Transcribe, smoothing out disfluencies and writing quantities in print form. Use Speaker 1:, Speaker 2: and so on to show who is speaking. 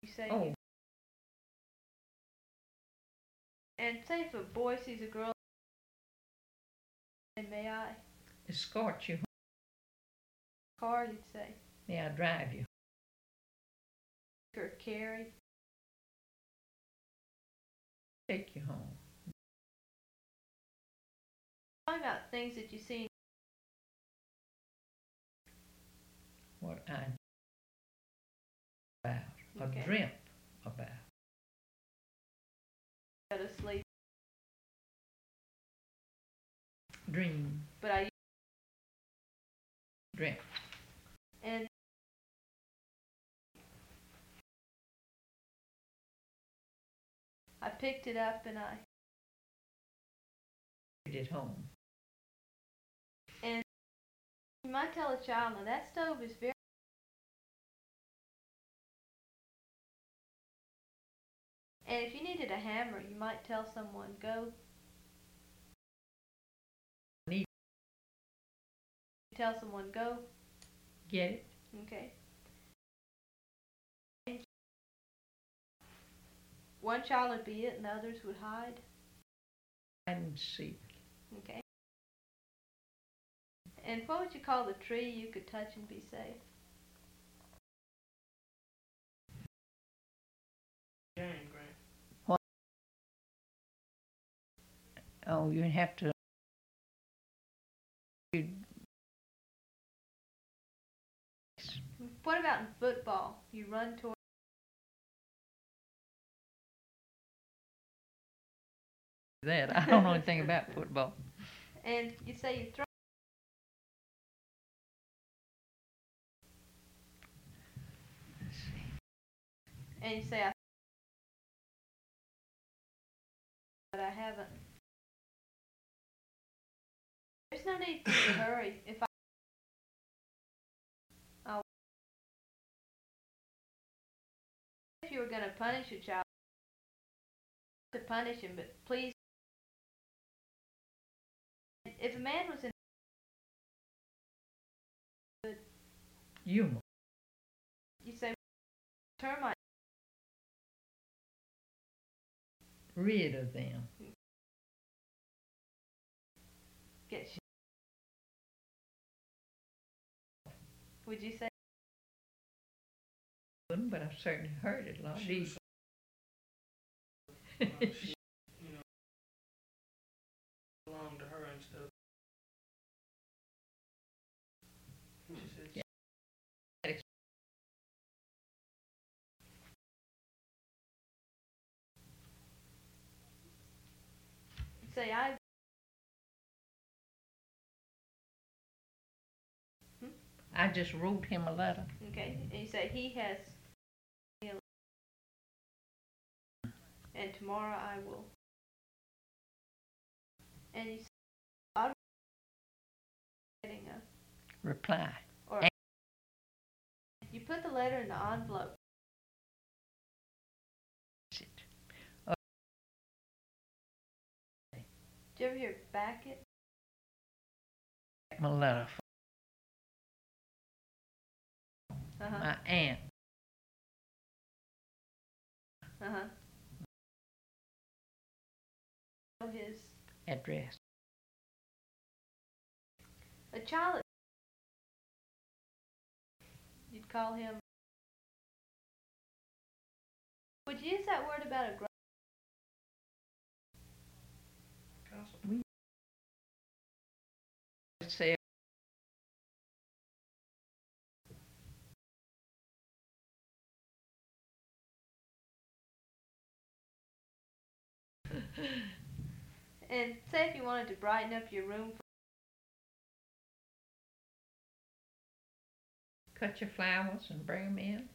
Speaker 1: You say
Speaker 2: Oh,
Speaker 1: and say if a boy sees a girl, and may I
Speaker 2: escort you.
Speaker 1: car, you'd say,
Speaker 2: May I drive you?
Speaker 1: or carry.
Speaker 2: Take you home.
Speaker 1: Talking about things that you see.
Speaker 2: What I about or
Speaker 1: Okay.
Speaker 2: dreamt about.
Speaker 1: Go to sleep,
Speaker 2: Dream.
Speaker 1: but I
Speaker 2: Dreamt.
Speaker 1: and I picked it up and I
Speaker 2: Carried it home.
Speaker 1: and you might tell a child now that stove is very. And if you needed a hammer, you might tell someone go.
Speaker 2: Need.
Speaker 1: Tell someone go.
Speaker 2: Get it?
Speaker 1: Okay. One child would be it, and the others would hide.
Speaker 2: Hide and seek.
Speaker 1: Okay. And what would you call the tree you could touch and be safe?
Speaker 3: Game, Grant.
Speaker 2: What? Oh, you have to.
Speaker 1: What about in football? You run toward.
Speaker 2: That I don't know anything about football.
Speaker 1: And you say you throw.
Speaker 2: Let's see.
Speaker 1: And you say but I haven't. There's no need for you to hurry. If you were going to punish a child, to punish him, but please. If a man was in
Speaker 2: Humor.
Speaker 1: you say termite.
Speaker 2: Rid of them.
Speaker 1: Get would you say?
Speaker 2: Wouldn't, but I've certainly heard it a lot.
Speaker 3: She was, she, belonged to her and stuff. She said,
Speaker 2: Yeah.
Speaker 1: Say I.
Speaker 2: I just wrote him a letter.
Speaker 1: Okay, and you say he has. And tomorrow I will. And you say, I'm getting a.
Speaker 2: Reply.
Speaker 1: Or you put the letter in the envelope. Did you ever hear back it?
Speaker 2: My letter
Speaker 1: Uh
Speaker 2: from
Speaker 1: huh.
Speaker 2: my aunt.
Speaker 1: Uh huh. His
Speaker 2: Address.
Speaker 1: a child. You'd call him. Would you use that word about a grown?
Speaker 3: Gossip.
Speaker 2: Say
Speaker 1: And say if you wanted to brighten up your room.
Speaker 2: cut your flowers and bring them in.